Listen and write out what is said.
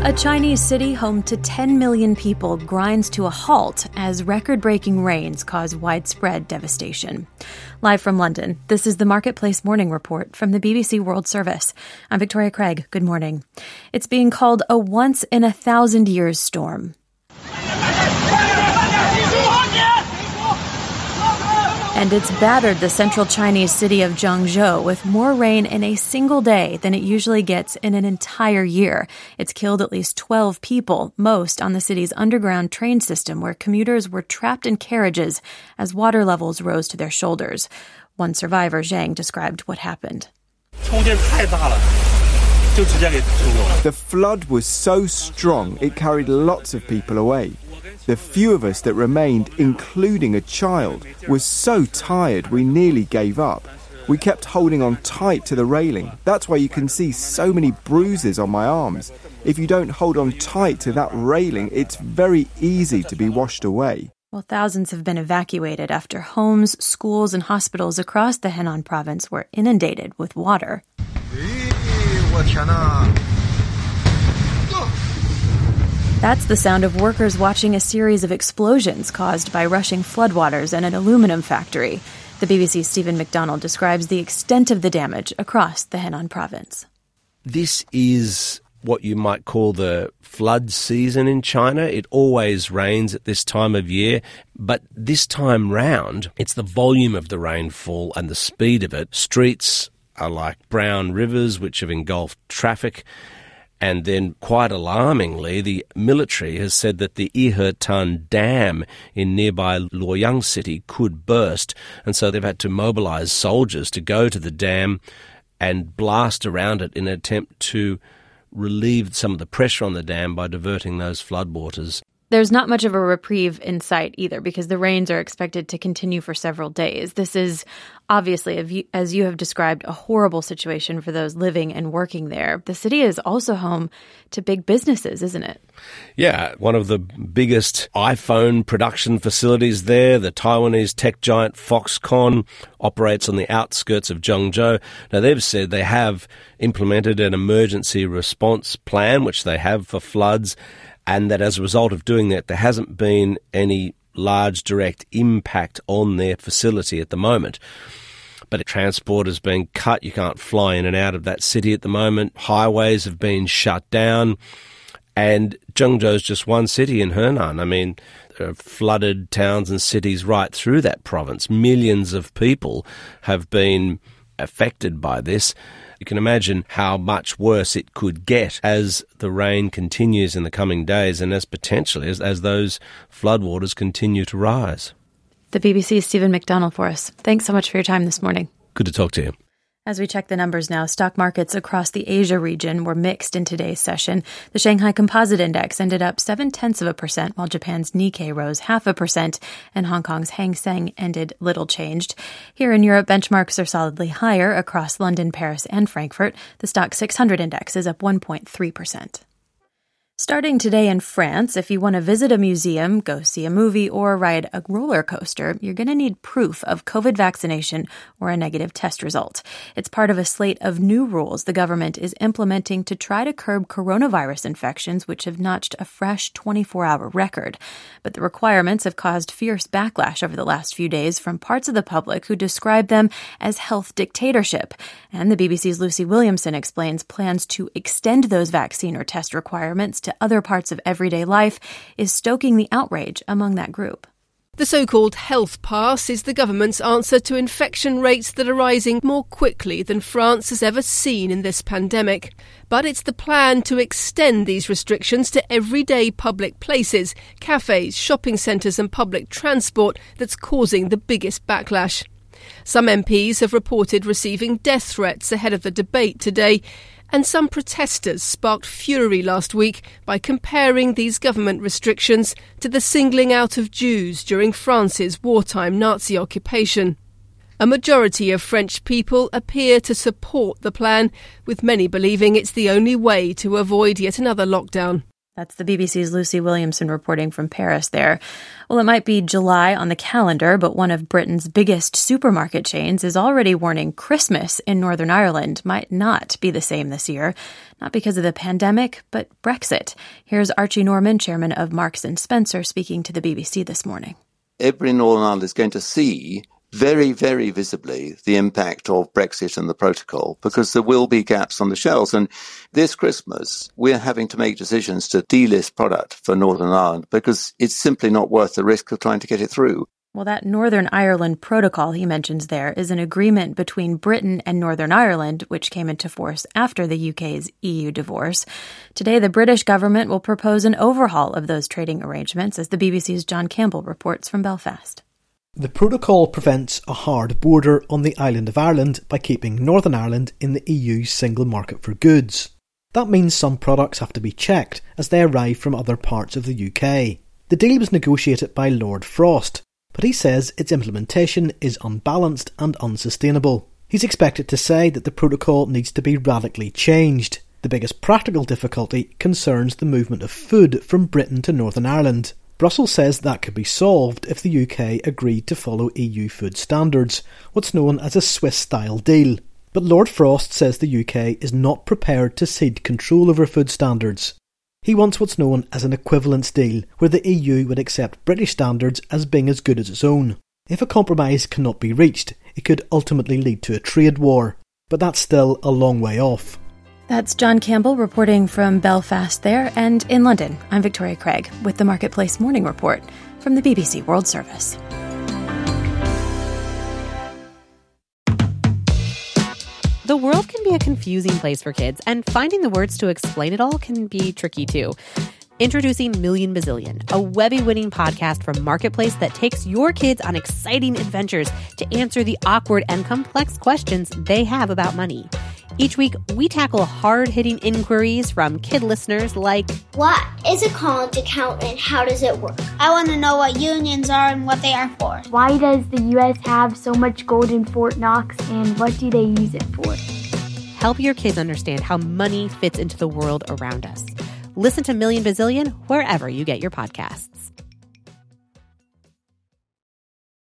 A Chinese city home to 10 million people grinds to a halt as record-breaking rains cause widespread devastation. Live from London, this is the Marketplace Morning Report from the BBC World Service. I'm Victoria Craig. Good morning. It's being called a once-in-a-thousand-years storm. And it's battered the central Chinese city of Zhengzhou with more rain in a single day than it usually gets in an entire year. It's killed at least 12 people, most on the city's underground train system where commuters were trapped in carriages as water levels rose to their shoulders. One survivor, Zhang, described what happened. The flood was so strong it carried lots of people away. The few of us that remained, including a child, were so tired we nearly gave up. We kept holding on tight to the railing. That's why you can see so many bruises on my arms. If you don't hold on tight to that railing, it's very easy to be washed away. Well, thousands have been evacuated after homes, schools, and hospitals across the Henan province were inundated with water. That's the sound of workers watching a series of explosions caused by rushing floodwaters in an aluminum factory. The BBC's Stephen McDonald describes the extent of the damage across the Henan province. This is what you might call the flood season in China. It always rains at this time of year, but this time round, it's the volume of the rainfall and the speed of it. Streets are like brown rivers which have engulfed traffic. And then, quite alarmingly, the military has said that the Yihetan Dam in nearby Luoyang City could burst, and so they've had to mobilise soldiers to go to the dam and blast around it in an attempt to relieve some of the pressure on the dam by diverting those floodwaters. There's not much of a reprieve in sight either because the rains are expected to continue for several days. This is obviously, as you have described, a horrible situation for those living and working there. The city is also home to big businesses, isn't it? Yeah, one of the biggest iPhone production facilities there, the Taiwanese tech giant Foxconn, operates on the outskirts of Zhengzhou. Now, they've said they have implemented an emergency response plan, which they have for floods, and that as a result of doing that, there hasn't been any large direct impact on their facility at the moment. But transport has been cut. You can't fly in and out of that city at the moment. Highways have been shut down. And Zhengzhou is just one city in Henan. I mean, there are flooded towns and cities right through that province. Millions of people have been affected by this. You can imagine how much worse it could get as the rain continues in the coming days and as potentially as those floodwaters continue to rise. The BBC's Stephen McDonald for us. Thanks so much for your time this morning. Good to talk to you. As we check the numbers now, stock markets across the Asia region were mixed in today's session. The Shanghai Composite Index ended up 0.7%, while Japan's Nikkei rose 0.5%, and Hong Kong's Hang Seng ended little changed. Here in Europe, benchmarks are solidly higher across London, Paris, and Frankfurt. The Stoxx 600 index is up 1.3%. Starting today in France, if you want to visit a museum, go see a movie, or ride a roller coaster, you're going to need proof of COVID vaccination or a negative test result. It's part of a slate of new rules the government is implementing to try to curb coronavirus infections, which have notched a fresh 24-hour record. But the requirements have caused fierce backlash over the last few days from parts of the public who describe them as health dictatorship. And the BBC's Lucy Williamson explains plans to extend those vaccine or test requirements to other parts of everyday life is stoking the outrage among that group. The so-called health pass is the government's answer to infection rates that are rising more quickly than France has ever seen in this pandemic. But it's the plan to extend these restrictions to everyday public places, cafes, shopping centres and public transport that's causing the biggest backlash. Some MPs have reported receiving death threats ahead of the debate today. And some protesters sparked fury last week by comparing these government restrictions to the singling out of Jews during France's wartime Nazi occupation. A majority of French people appear to support the plan, with many believing it's the only way to avoid yet another lockdown. That's the BBC's Lucy Williamson reporting from Paris there. Well, it might be July on the calendar, but one of Britain's biggest supermarket chains is already warning Christmas in Northern Ireland might not be the same this year. Not because of the pandemic, but Brexit. Here's Archie Norman, chairman of Marks & Spencer, speaking to the BBC this morning. Every Northern Ireland is going to see very, very visibly the impact of Brexit and the protocol, because there will be gaps on the shelves. And this Christmas, we're having to make decisions to delist product for Northern Ireland because it's simply not worth the risk of trying to get it through. Well, that Northern Ireland protocol he mentions there is an agreement between Britain and Northern Ireland, which came into force after the UK's EU divorce. Today, the British government will propose an overhaul of those trading arrangements, as the BBC's John Campbell reports from Belfast. The protocol prevents a hard border on the island of Ireland by keeping Northern Ireland in the EU's single market for goods. That means some products have to be checked as they arrive from other parts of the UK. The deal was negotiated by Lord Frost, but he says its implementation is unbalanced and unsustainable. He's expected to say that the protocol needs to be radically changed. The biggest practical difficulty concerns the movement of food from Britain to Northern Ireland. Brussels says that could be solved if the UK agreed to follow EU food standards, what's known as a Swiss-style deal. But Lord Frost says the UK is not prepared to cede control over food standards. He wants what's known as an equivalence deal, where the EU would accept British standards as being as good as its own. If a compromise cannot be reached, it could ultimately lead to a trade war. But that's still a long way off. That's John Campbell reporting from Belfast there, and in London, I'm Victoria Craig with the Marketplace Morning Report from the BBC World Service. The world can be a confusing place for kids, and finding the words to explain it all can be tricky too. Introducing Million Bazillion, a Webby-winning podcast from Marketplace that takes your kids on exciting adventures to answer the awkward and complex questions they have about money. Each week, we tackle hard-hitting inquiries from kid listeners like, what is a college account and how does it work? I want to know what unions are and what they are for. Why does the U.S. have so much gold in Fort Knox and what do they use it for? Help your kids understand how money fits into the world around us. Listen to Million Bazillion wherever you get your podcasts.